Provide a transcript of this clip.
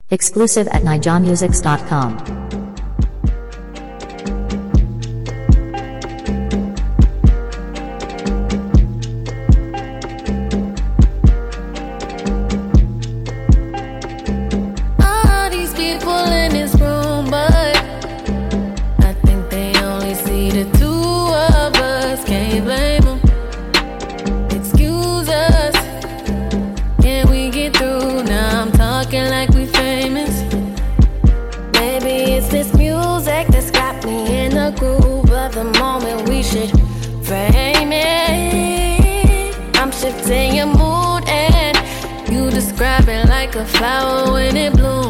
Exclusive at nijamusics.com. All these people in this room, but I think they only see the two of us. Can't blame them. Excuse us. Can we get through? Now I'm talking like we famous. Maybe it's this music that's got me in the groove of the moment. We should frame it. I'm shifting your mood and you describe it like a flower when it blooms.